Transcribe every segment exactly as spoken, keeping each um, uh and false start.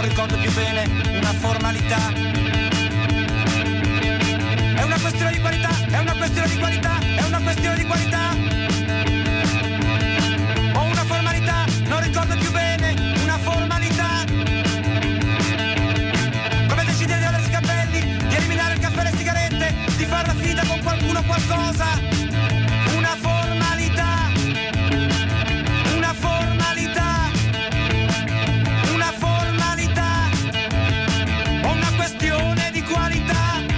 non ricordo più bene, una formalità. È una questione di qualità, è una questione di qualità, è una questione di qualità. Ho una formalità, non ricordo più bene, una formalità. Come decidere di togliersi i capelli, di eliminare il caffè e le sigarette, di farla finita con qualcuno o qualcosa. Una formalità, una formalità, una formalità. Ho una questione di qualità.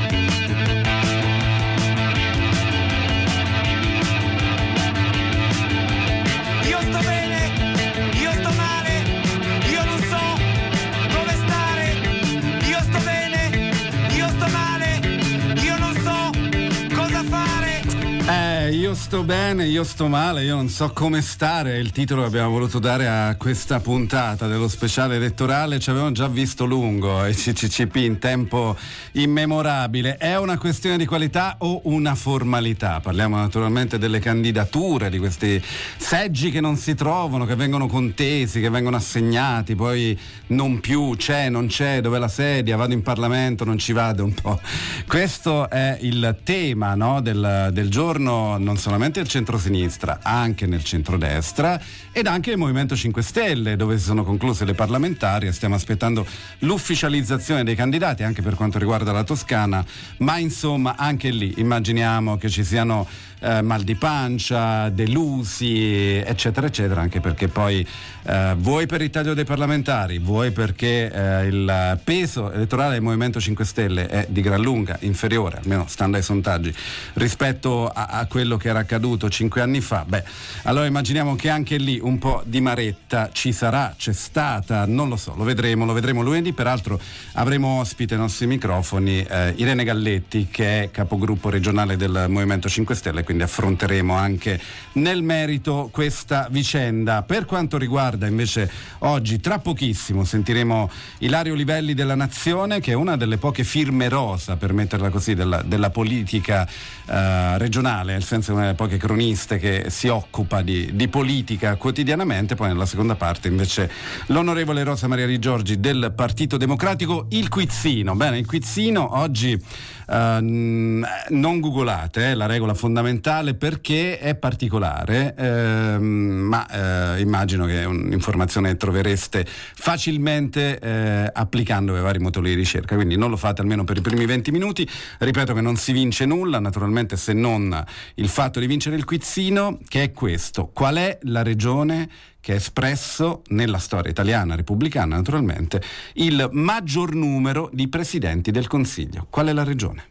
Io sto bene, io sto male, io non so dove stare. Io sto bene, io sto male, io non so cosa fare. Eh, io sto bene, io sto male, io non so come stare. È il titolo che abbiamo voluto dare a questa puntata dello speciale elettorale. Ci avevamo già visto lungo i C C C P in tempo immemorabile. È una questione di qualità o una formalità? Parliamo naturalmente delle candidature, di questi seggi che non si trovano, che vengono contesi, che vengono assegnati, poi non più, c'è, non c'è, dov'è la sedia, vado in Parlamento, non ci vado, un po'. Questo è il tema, no, del, del giorno, non solamente il centrosinistra, anche nel centrodestra ed anche il Movimento cinque Stelle, dove si sono concluse le parlamentari e stiamo aspettando l'ufficializzazione dei candidati anche per quanto riguarda la Toscana, ma insomma anche lì immaginiamo che ci siano eh, mal di pancia, delusi, eccetera eccetera, anche perché poi eh, vuoi per il taglio dei parlamentari, vuoi perché eh, il peso elettorale del Movimento cinque Stelle è di gran lunga inferiore, almeno stando ai sondaggi, rispetto a, a quello che era accaduto cinque anni fa. Beh, allora immaginiamo che anche lì un po' di maretta ci sarà, c'è stata, non lo so, lo vedremo, lo vedremo lunedì. Peraltro avremo ospite ai nostri microfoni eh, Irene Galletti, che è capogruppo regionale del Movimento cinque Stelle, quindi affronteremo anche nel merito questa vicenda. Per quanto riguarda invece oggi, tra pochissimo sentiremo Ilario Livelli della Nazione, che è una delle poche firme rosa, per metterla così, della, della politica eh, regionale, nel senso una delle poche croniste che si occupa di, di politica quotidianamente. Poi nella seconda parte invece l'onorevole Rosa Maria Di Giorgi del Partito Democratico. Il quizzino, bene, il quizzino oggi Uh, non googolate, eh, la regola fondamentale, perché è particolare, eh, ma eh, immagino che è un'informazione che trovereste facilmente eh, applicando i vari motori di ricerca, quindi non lo fate almeno per i primi venti minuti. Ripeto che non si vince nulla, naturalmente, se non il fatto di vincere il quizzino, che è questo: qual è la regione che ha espresso nella storia italiana repubblicana, naturalmente, il maggior numero di presidenti del Consiglio? Qual è la regione?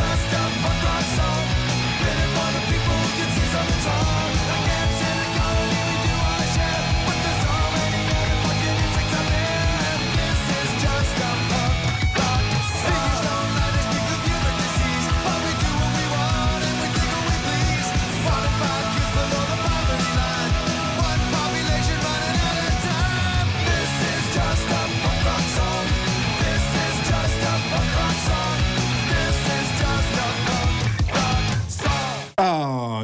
People can see something's wrong. I can't sit and call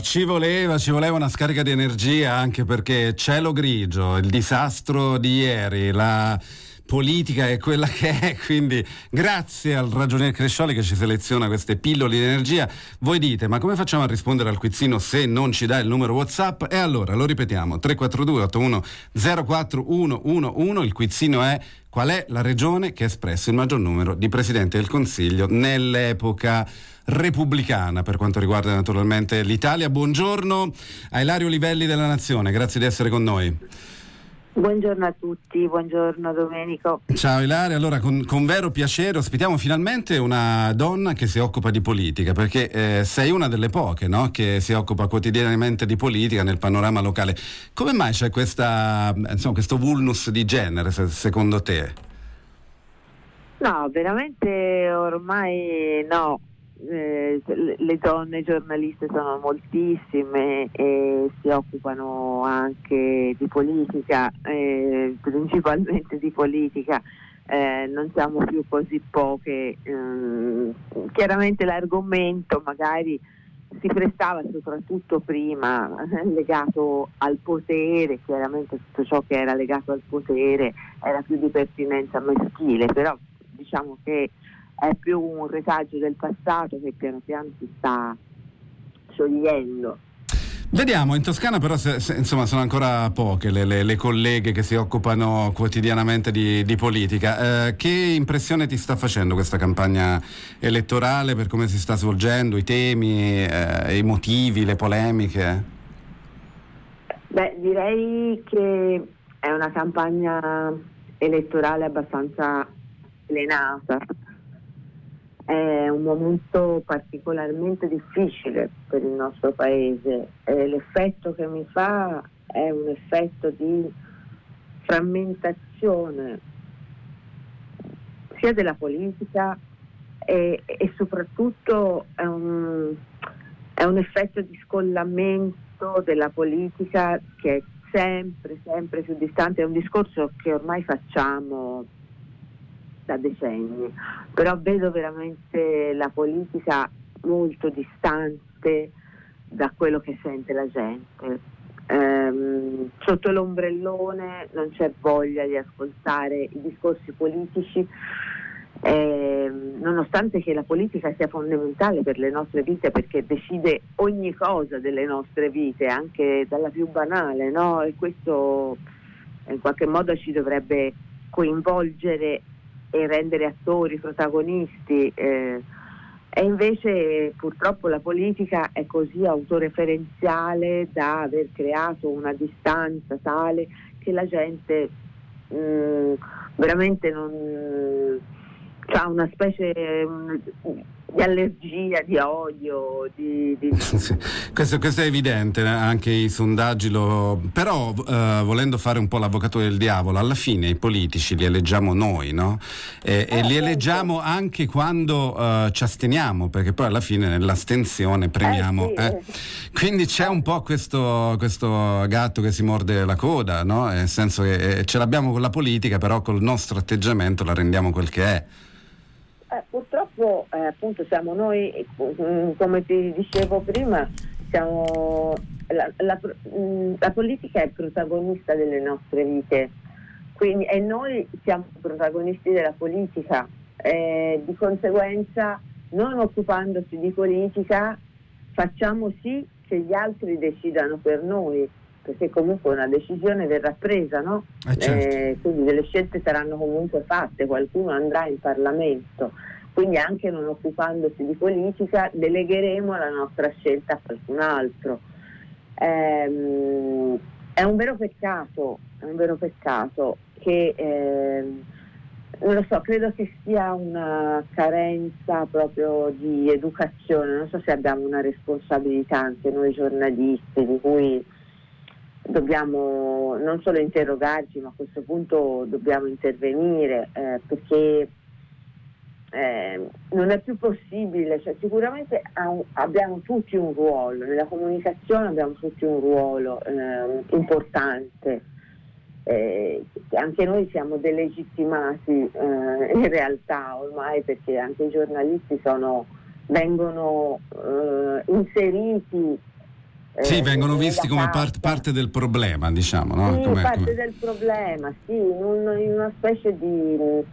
ci voleva, ci voleva una scarica di energia, anche perché cielo grigio, il disastro di ieri, la politica è quella che è, quindi grazie al ragionier Crescioli che ci seleziona queste pillole di energia. Voi dite, ma come facciamo a rispondere al quizzino se non ci dà il numero WhatsApp? E allora lo ripetiamo: tre quattro due otto uno zero quattro uno uno uno. Il quizzino è: qual è la regione che ha espresso il maggior numero di presidenti del Consiglio nell'epoca repubblicana, per quanto riguarda naturalmente l'Italia? Buongiorno a Ilario Livelli della Nazione, grazie di essere con noi. Buongiorno a tutti, buongiorno Domenico. Ciao Ilaria, allora con, con vero piacere ospitiamo finalmente una donna che si occupa di politica, perché eh, sei una delle poche, no? Che si occupa quotidianamente di politica nel panorama locale. Come mai c'è questa, insomma, questo vulnus di genere, se, secondo te? No, veramente ormai no. Eh, le donne giornaliste sono moltissime e si occupano anche di politica, eh, principalmente di politica, eh, non siamo più così poche. Eh, chiaramente l'argomento magari si prestava soprattutto prima legato al potere, chiaramente tutto ciò che era legato al potere era più di pertinenza maschile, però diciamo che è più un retaggio del passato che piano piano si sta sciogliendo. Vediamo, in Toscana però se, se, insomma sono ancora poche le, le, le colleghe che si occupano quotidianamente di, di politica. Eh, che impressione ti sta facendo questa campagna elettorale, per come si sta svolgendo, i temi, eh, i motivi, le polemiche? Beh, direi che è una campagna elettorale abbastanza selenata. È un momento particolarmente difficile per il nostro paese. Eh, l'effetto che mi fa è un effetto di frammentazione sia della politica e, e soprattutto è un, è un effetto di scollamento della politica che è sempre, sempre più distante. È un discorso che ormai facciamo da decenni, però vedo veramente la politica molto distante da quello che sente la gente. Ehm, sotto l'ombrellone non c'è voglia di ascoltare i discorsi politici, ehm, nonostante che la politica sia fondamentale per le nostre vite, perché decide ogni cosa delle nostre vite, anche dalla più banale, no? E questo in qualche modo ci dovrebbe coinvolgere e rendere attori, protagonisti, eh, e invece purtroppo la politica è così autoreferenziale da aver creato una distanza tale che la gente mh, veramente non ha una specie mh, di allergia, di odio, di, di... Sì, questo, questo è evidente, anche i sondaggi lo... però eh, volendo fare un po' l'avvocato del diavolo, alla fine i politici li eleggiamo noi, no? E, eh, e li eleggiamo anche quando eh, ci asteniamo, perché poi alla fine nell'astensione premiamo. Eh, sì. eh. Quindi c'è un po' questo, questo gatto che si morde la coda, no? Nel senso che eh, ce l'abbiamo con la politica, però col nostro atteggiamento la rendiamo quel che è. Eh, purtroppo eh, appunto siamo noi, come ti dicevo prima, siamo la, la, la politica è protagonista delle nostre vite, quindi e noi siamo protagonisti della politica, eh, di conseguenza non occupandoci di politica facciamo sì che gli altri decidano per noi, perché comunque una decisione verrà presa, no? Eh, certo. eh, quindi delle scelte saranno comunque fatte, qualcuno andrà in Parlamento, quindi anche non occupandosi di politica delegheremo la nostra scelta a qualcun altro. Ehm, è un vero peccato, è un vero peccato che ehm, non lo so, credo che sia una carenza proprio di educazione, non so se abbiamo una responsabilità anche noi giornalisti di cui dobbiamo non solo interrogarci, ma a questo punto dobbiamo intervenire, eh, perché eh, non è più possibile, cioè, sicuramente ha, abbiamo tutti un ruolo, nella comunicazione abbiamo tutti un ruolo eh, importante, eh, anche noi siamo delegittimati eh, in realtà ormai, perché anche i giornalisti sono, vengono eh, inseriti Sì, vengono visti come part, parte del problema, diciamo, no? Sì, come, parte come... del problema, sì, in, un, in una specie di,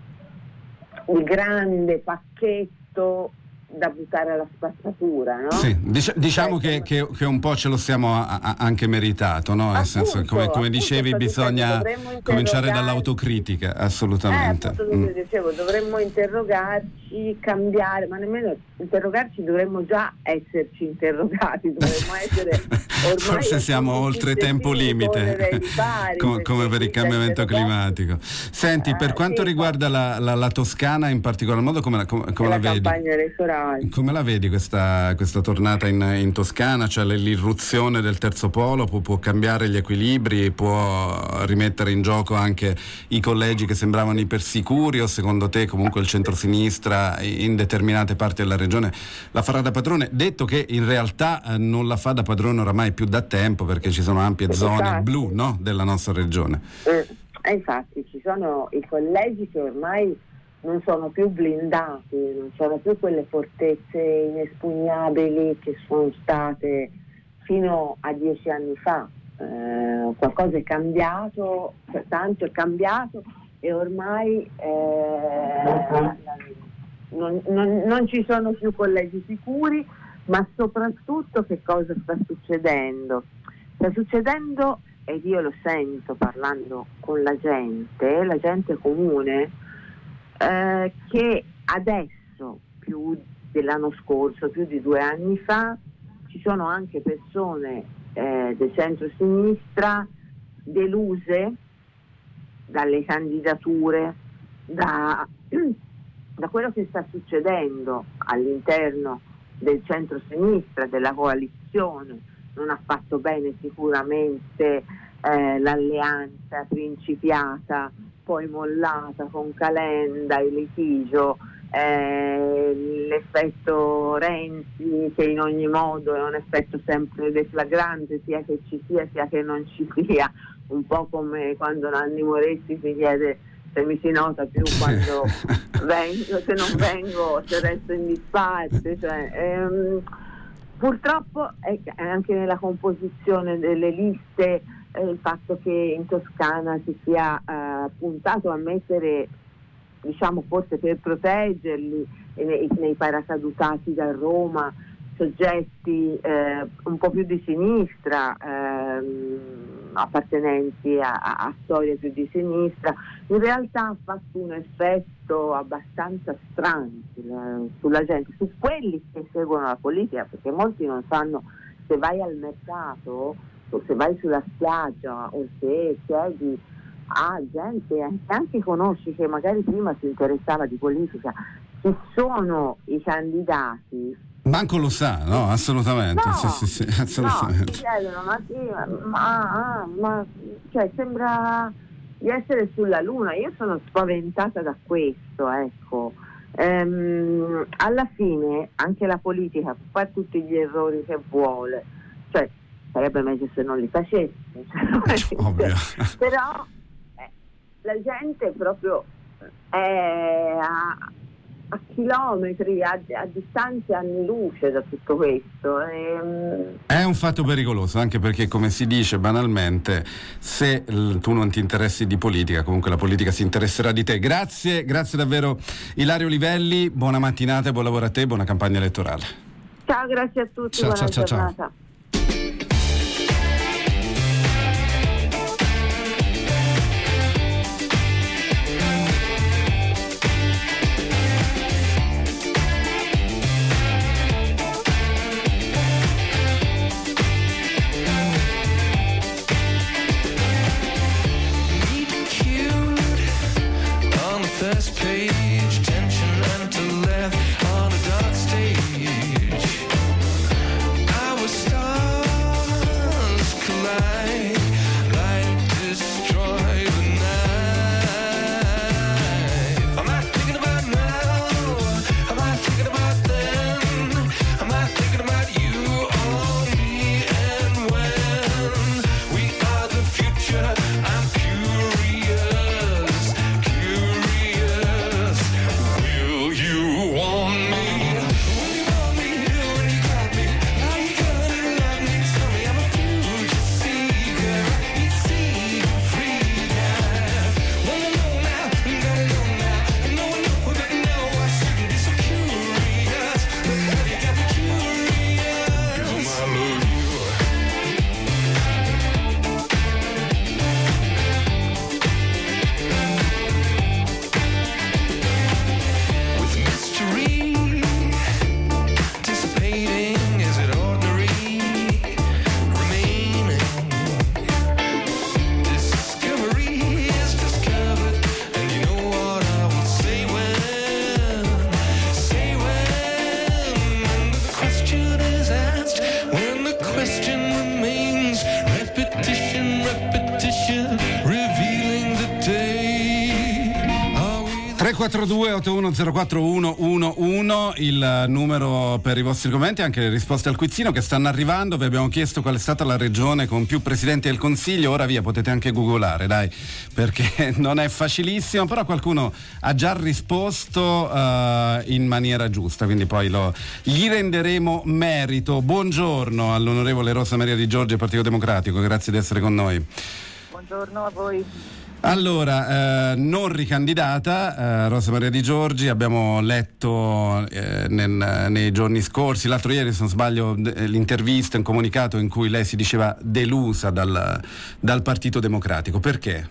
di grande pacchetto da buttare alla spazzatura, no? Sì, dic- diciamo cioè, che, che, che un po' ce lo siamo a, a, anche meritato, no? Nel appunto, senso, come, come dicevi, appunto, bisogna cominciare dall'autocritica, assolutamente. Eh, appunto, mm. dicevo, dovremmo interrogarci, cambiare, ma nemmeno interrogarci, dovremmo già esserci interrogati, dovremmo essere ormai forse siamo oltre tempo limite, pari, come, come per il cambiamento climatico. Senti, per eh, quanto sì, riguarda la, la, la Toscana in particolar modo, come la, come, come la, la vedi? campagna elettorale. Come la vedi questa, questa tornata in, in Toscana? Cioè l'irruzione del terzo polo può, può cambiare gli equilibri, può rimettere in gioco anche i collegi che sembravano ipersicuri, o secondo te comunque il centrosinistra in determinate parti della regione la farà da padrone? Detto che in realtà eh, non la fa da padrone oramai più da tempo, perché ci sono ampie zone infatti. blu, no? della nostra regione. Eh, infatti ci sono i collegi che ormai non sono più blindati, non sono più quelle fortezze inespugnabili che sono state fino a dieci anni fa. Eh, qualcosa è cambiato, tanto è cambiato e ormai eh, non, non, non ci sono più collegi sicuri, ma soprattutto che cosa sta succedendo? Sta succedendo, ed io lo sento parlando con la gente, la gente comune, Eh, che adesso, più dell'anno scorso, più di due anni fa, ci sono anche persone eh, del centro-sinistra deluse dalle candidature, da, da quello che sta succedendo all'interno del centro-sinistra, della coalizione. Non ha fatto bene sicuramente eh, l'alleanza principiata, poi mollata con Calenda, il litigio, eh, l'effetto Renzi, che in ogni modo è un effetto sempre deflagrante, sia che ci sia sia che non ci sia, un po' come quando Nanni Moretti si chiede se mi si nota più quando vengo, se non vengo, se resto in disparte, cioè, ehm, purtroppo è anche nella composizione delle liste il fatto che in Toscana si sia eh, puntato a mettere, diciamo forse per proteggerli nei, nei paracadutati da Roma, soggetti eh, un po' più di sinistra, ehm, appartenenti a, a, a storie più di sinistra, in realtà ha fatto un effetto abbastanza strano sulla, sulla gente, su quelli che seguono la politica, perché molti non sanno, se vai al mercato o se vai sulla spiaggia o se chiedi a gente che anche conosci, che magari prima si interessava di politica, chi sono i candidati, manco lo sa, no? Assolutamente. No, sì, sì, sì, assolutamente. No, si chiedono, ma sì, ma, ah, ma cioè sembra di essere sulla luna. Io sono spaventata da questo, ecco. Ehm, alla fine anche la politica può fare tutti gli errori che vuole, cioè sarebbe meglio se non li facessi, Ovvio. però eh, la gente proprio è a, a chilometri, a, a distanze anni luce da tutto questo. E, è un fatto pericoloso, anche perché, come si dice banalmente, se l- tu non ti interessi di politica, comunque la politica si interesserà di te. Grazie, grazie davvero Ilaria Olivelli, buona mattinata e buon lavoro a te, buona campagna elettorale. Ciao, grazie a tutti, ciao, buona ciao, giornata. ciao. First page, tension mental left on a dark stage. I was starting quattro due otto uno zero quattro uno uno uno il numero per i vostri commenti, anche le risposte al quizzino che stanno arrivando. Vi abbiamo chiesto qual è stata la regione con più presidenti del Consiglio, ora via, potete anche googolare, dai, perché non è facilissimo, però qualcuno ha già risposto uh, in maniera giusta, quindi poi lo, gli renderemo merito. Buongiorno all'onorevole Rosa Maria Di Giorgi, Partito Democratico, grazie di essere con noi. Buongiorno a voi. Allora, eh, non ricandidata eh, Rosa Maria Di Giorgi, abbiamo letto eh, nel, nei giorni scorsi, l'altro ieri se non sbaglio, d- l'intervista, un comunicato in cui lei si diceva delusa dal, dal Partito Democratico. Perché?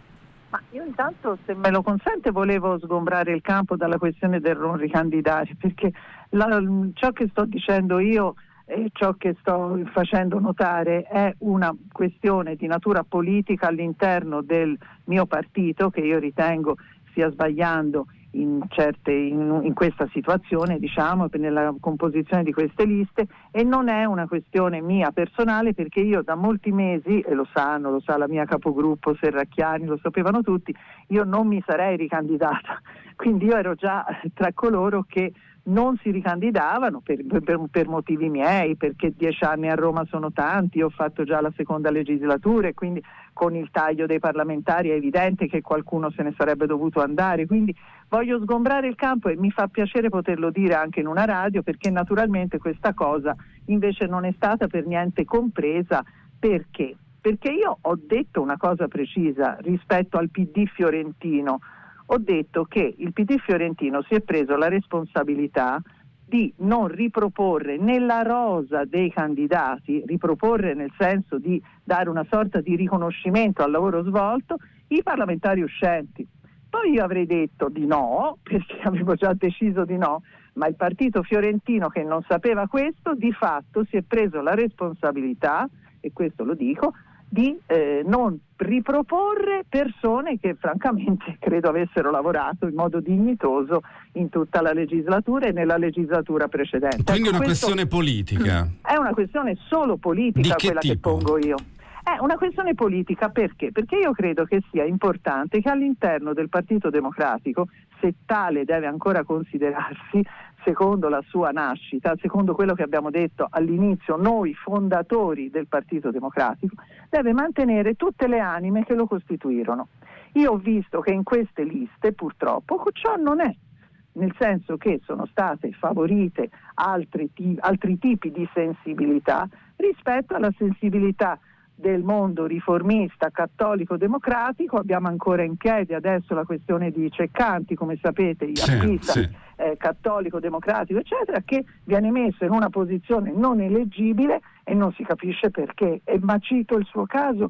Ma io intanto, se me lo consente, volevo sgombrare il campo dalla questione del non ricandidare, perché la, ciò che sto dicendo io e ciò che sto facendo notare è una questione di natura politica all'interno del mio partito, che io ritengo stia sbagliando in certe in, in questa situazione, diciamo, nella composizione di queste liste, e non è una questione mia personale, perché io da molti mesi, e lo sanno, lo sa la mia capogruppo Serracchiani, lo sapevano tutti, io non mi sarei ricandidata, quindi io ero già tra coloro che non si ricandidavano per, per, per motivi miei, perché dieci anni a Roma sono tanti, io ho fatto già la seconda legislatura e quindi con il taglio dei parlamentari è evidente che qualcuno se ne sarebbe dovuto andare, quindi voglio sgombrare il campo e mi fa piacere poterlo dire anche in una radio, perché naturalmente questa cosa invece non è stata per niente compresa. Perché? Perché io ho detto una cosa precisa rispetto al P D fiorentino. Ho detto che il P D fiorentino si è preso la responsabilità di non riproporre nella rosa dei candidati, riproporre nel senso di dare una sorta di riconoscimento al lavoro svolto, i parlamentari uscenti. Poi io avrei detto di no, perché avevo già deciso di no, ma il partito fiorentino, che non sapeva questo, di fatto si è preso la responsabilità, e questo lo dico, di eh, non riproporre persone che francamente credo avessero lavorato in modo dignitoso in tutta la legislatura e nella legislatura precedente. Quindi ecco, una questione politica. È una questione solo politica che quella tipo? che pongo io. È una questione politica perché? Perché io credo che sia importante che all'interno del Partito Democratico, se tale deve ancora considerarsi, secondo la sua nascita, secondo quello che abbiamo detto all'inizio, noi fondatori del Partito Democratico, deve mantenere tutte le anime che lo costituirono. Io ho visto che in queste liste purtroppo ciò non è, nel senso che sono state favorite altri, t- altri tipi di sensibilità rispetto alla sensibilità del mondo riformista cattolico democratico. Abbiamo ancora in piedi adesso la questione di Ceccanti, come sapete, sì, Iacchisa, sì. eh, cattolico democratico eccetera, che viene messo in una posizione non eleggibile e non si capisce perché. E, ma cito il suo caso,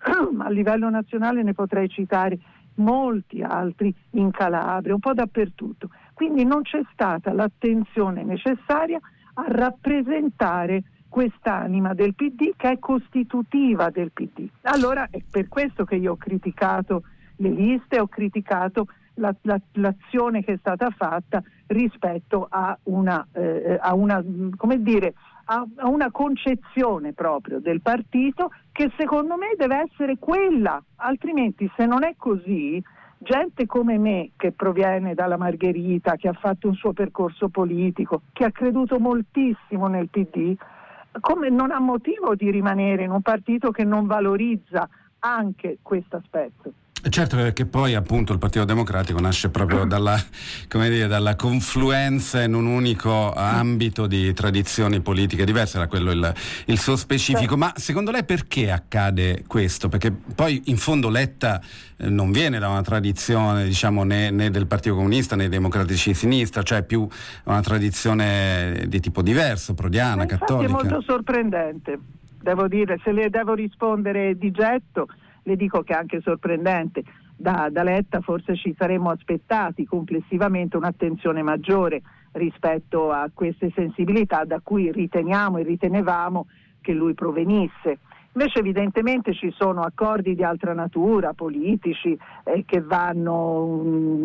a livello nazionale ne potrei citare molti altri, in Calabria, un po' dappertutto. Quindi non c'è stata l'attenzione necessaria a rappresentare quest'anima del P D che è costitutiva del P D. Allora è per questo che io ho criticato le liste, ho criticato la, la, l'azione che è stata fatta rispetto a una, eh, a una come dire, a, a una concezione proprio del partito che secondo me deve essere quella, altrimenti se non è così, gente come me che proviene dalla Margherita, che ha fatto un suo percorso politico, che ha creduto moltissimo nel P D, come non ha motivo di rimanere in un partito che non valorizza anche questo aspetto. Certo, perché poi appunto il Partito Democratico nasce proprio dalla, come dire, dalla confluenza in un unico ambito di tradizioni politiche diverse, era quello il, il suo specifico. Ma secondo lei perché accade questo? Perché poi in fondo Letta eh, non viene da una tradizione, diciamo, né, né del Partito Comunista né dei democratici di sinistra, cioè più una tradizione di tipo diverso, prodiana, Infatti cattolica. È molto sorprendente, devo dire, se le devo rispondere di getto, le dico che è anche sorprendente. Da, da Letta forse ci saremmo aspettati complessivamente un'attenzione maggiore rispetto a queste sensibilità da cui riteniamo e ritenevamo che lui provenisse. Invece evidentemente ci sono accordi di altra natura, politici, eh, che vanno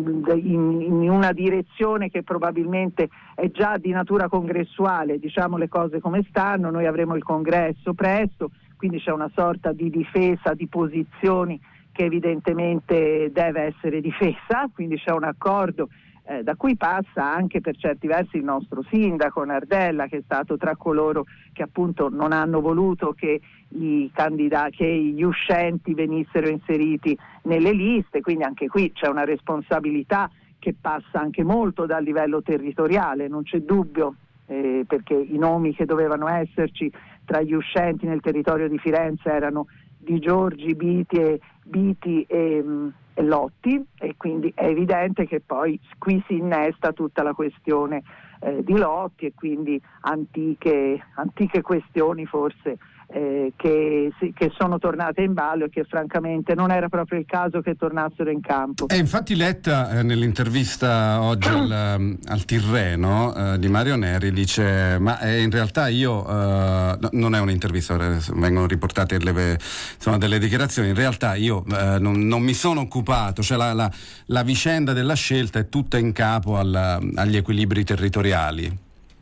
in, in una direzione che probabilmente è già di natura congressuale, diciamo le cose come stanno. Noi avremo il congresso presto, quindi c'è una sorta di difesa di posizioni che evidentemente deve essere difesa, quindi c'è un accordo Eh, da cui passa anche per certi versi il nostro sindaco Nardella, che è stato tra coloro che appunto non hanno voluto che i candidati, che gli uscenti venissero inseriti nelle liste, quindi anche qui c'è una responsabilità che passa anche molto dal livello territoriale, non c'è dubbio, eh, perché i nomi che dovevano esserci tra gli uscenti nel territorio di Firenze erano Di Giorgi, Biti e, Biti e e Lotti, e quindi è evidente che poi qui si innesta tutta la questione eh, di Lotti e quindi antiche, antiche questioni forse eh, che, si, che sono tornate in ballo e che francamente non era proprio il caso che tornassero in campo. E infatti Letta eh, nell'intervista oggi al, al Tirreno eh, di Mario Neri dice ma eh, in realtà io eh, no, non è un'intervista, vengono riportate le, insomma, delle dichiarazioni, in realtà io eh, non, non mi sono occupato, cioè la, la, la vicenda della scelta è tutta in capo alla, agli equilibri territoriali.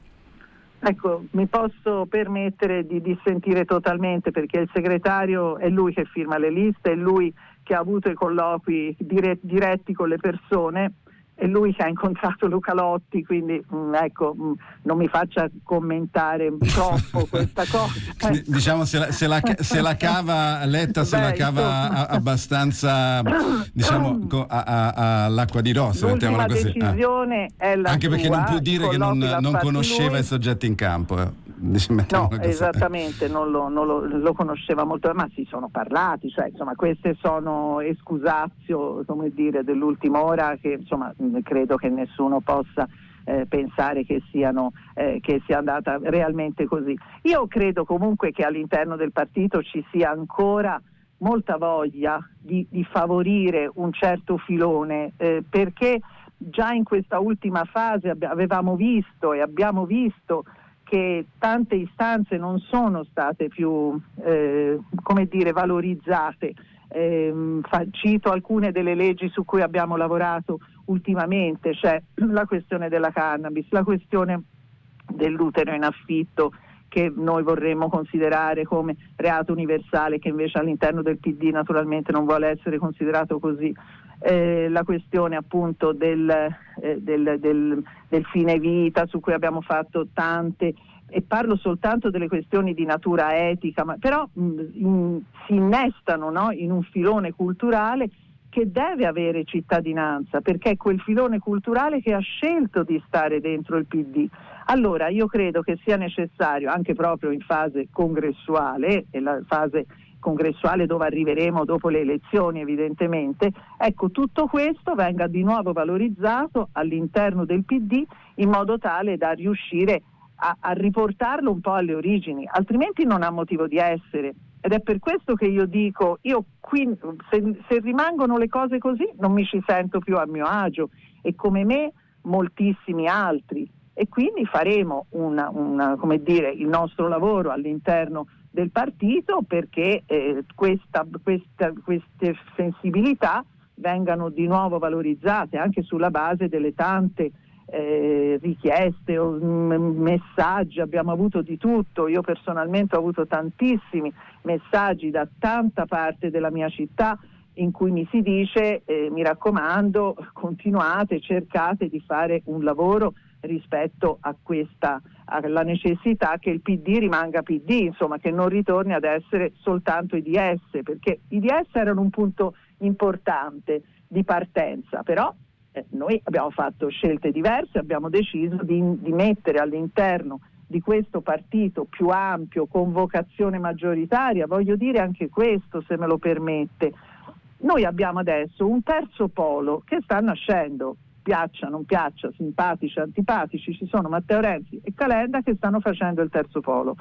Ecco, mi posso permettere di dissentire totalmente, perché il segretario è lui che firma le liste, è lui che ha avuto i colloqui dire- diretti con le persone, è lui che ha incontrato Luca Lotti, quindi mh, ecco, mh, non mi faccia commentare troppo questa cosa. D- diciamo se la, se, la, se la cava Letta, se Beh, la cava a, abbastanza, diciamo, co- a, a, all'acqua di rosso, l'ultima così. decisione ah. è la Anche sua, perché non può dire che non, non conosceva lui. i soggetti in campo. Eh. No, esattamente, non, lo, non lo, lo conosceva molto, ma si sono parlati, cioè insomma queste sono escusazio, come dire, dell'ultima ora che insomma credo che nessuno possa eh, pensare che siano eh, che sia andata realmente così. Io credo comunque che all'interno del partito ci sia ancora molta voglia di, di favorire un certo filone, eh, perché già in questa ultima fase abbi- avevamo visto e abbiamo visto che tante istanze non sono state più eh, come dire valorizzate. Eh, fa, cito alcune delle leggi su cui abbiamo lavorato ultimamente, cioè la questione della cannabis, la questione dell'utero in affitto, che noi vorremmo considerare come reato universale, che invece all'interno del P D naturalmente non vuole essere considerato così. Eh, la questione appunto del, eh, del, del, del fine vita, su cui abbiamo fatto tante, e parlo soltanto delle questioni di natura etica, ma però mh, in, si innestano, no, in un filone culturale che deve avere cittadinanza, perché è quel filone culturale che ha scelto di stare dentro il P D. Allora io credo che sia necessario, anche proprio in fase congressuale, e la fase congressuale dove arriveremo dopo le elezioni evidentemente, ecco, tutto questo venga di nuovo valorizzato all'interno del P D in modo tale da riuscire a, a riportarlo un po' alle origini, altrimenti non ha motivo di essere. Ed è per questo che io dico, io qui se, se rimangono le cose così non mi ci sento più a mio agio, e come me moltissimi altri, e quindi faremo una, una, come dire, il nostro lavoro all'interno del partito perché eh, questa, questa, queste sensibilità vengano di nuovo valorizzate anche sulla base delle tante eh, richieste o m- messaggi. Abbiamo avuto di tutto, io personalmente ho avuto tantissimi messaggi da tanta parte della mia città in cui mi si dice eh, mi raccomando, continuate, cercate di fare un lavoro rispetto a questa, alla necessità che il P D rimanga P D, insomma che non ritorni ad essere soltanto i D S, perché i D S erano un punto importante di partenza, però eh, noi abbiamo fatto scelte diverse, abbiamo deciso di, di mettere all'interno di questo partito più ampio, con vocazione maggioritaria, voglio dire anche questo, se me lo permette, noi abbiamo adesso un terzo polo che sta nascendo, piaccia, non piaccia, simpatici, antipatici, ci sono Matteo Renzi e Calenda che stanno facendo il terzo polo.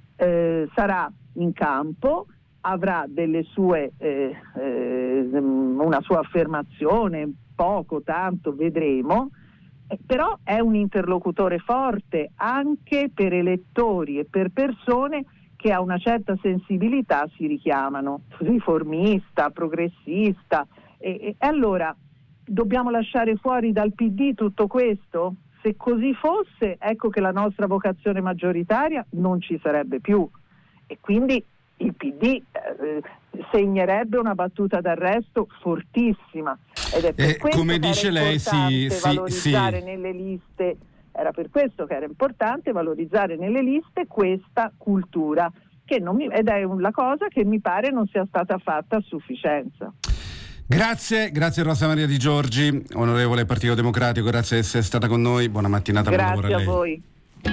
Eh, sarà in campo, avrà delle sue, eh, eh, una sua affermazione, poco, tanto, vedremo, eh, però è un interlocutore forte anche per elettori e per persone che a una certa sensibilità si richiamano, riformista, progressista, e, e allora dobbiamo lasciare fuori dal P D tutto questo? Se così fosse, ecco che la nostra vocazione maggioritaria non ci sarebbe più, e quindi il P D eh, segnerebbe una battuta d'arresto fortissima, ed è per eh, questo come che dice era lei, importante sì, valorizzare sì, nelle liste, era per questo che era importante valorizzare nelle liste questa cultura, che non mi, ed è una cosa che mi pare non sia stata fatta a sufficienza. Grazie, grazie Rosa Maria Di Giorgi, onorevole Partito Democratico, grazie di essere stata con noi, buona mattinata, buon lavoro a lei. Grazie a voi.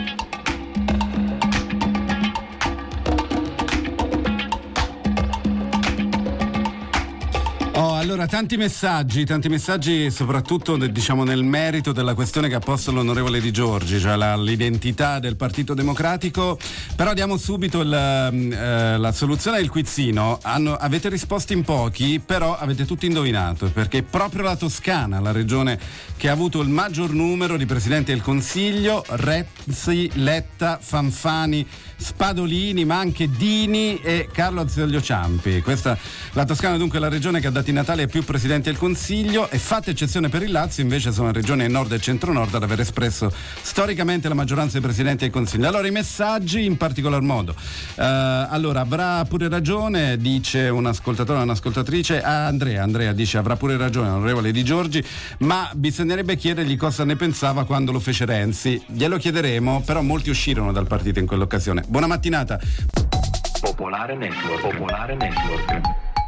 Oh, allora tanti messaggi, tanti messaggi soprattutto diciamo nel merito della questione che ha posto l'onorevole Di Giorgi, cioè la, l'identità del Partito Democratico, però diamo subito il, eh, la soluzione del quizzino. Hanno, avete risposto in pochi, però avete tutti indovinato, perché è proprio la Toscana la regione che ha avuto il maggior numero di Presidenti del Consiglio, Renzi, Letta, Fanfani, Spadolini, ma anche Dini e Carlo Azeglio Ciampi. Questa, la Toscana dunque è la regione che ha dato in Natale più Presidenti del Consiglio, e fatta eccezione per il Lazio, invece sono regioni del nord e centro-nord ad aver espresso storicamente la maggioranza dei Presidenti del Consiglio. Allora i messaggi in particolar modo. Uh, allora avrà pure ragione, dice un ascoltatore, un'ascoltatrice, ah, Andrea, Andrea dice avrà pure ragione l'onorevole Di Giorgi, ma bisognerebbe chiedergli cosa ne pensava quando lo fece Renzi. Glielo chiederemo, però molti uscirono dal partito in quell'occasione. Buona mattinata. Popolare Network. Popolare Network.